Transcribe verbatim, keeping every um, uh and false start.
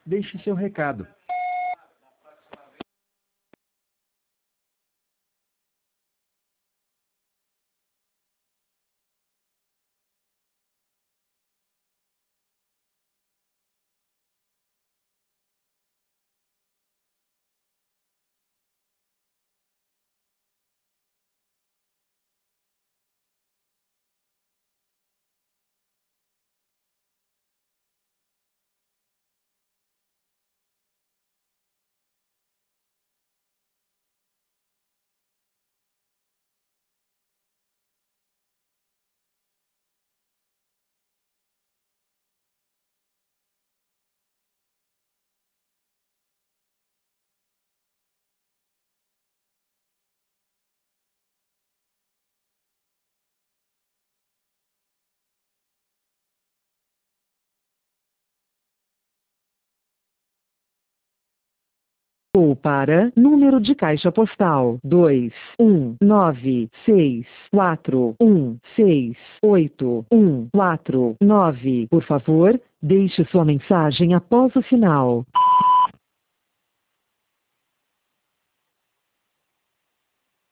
Deixe seu recado. Ou para número de caixa postal dois um nove seis quatro um seis oito um quatro nove. Por favor, deixe sua mensagem após o sinal.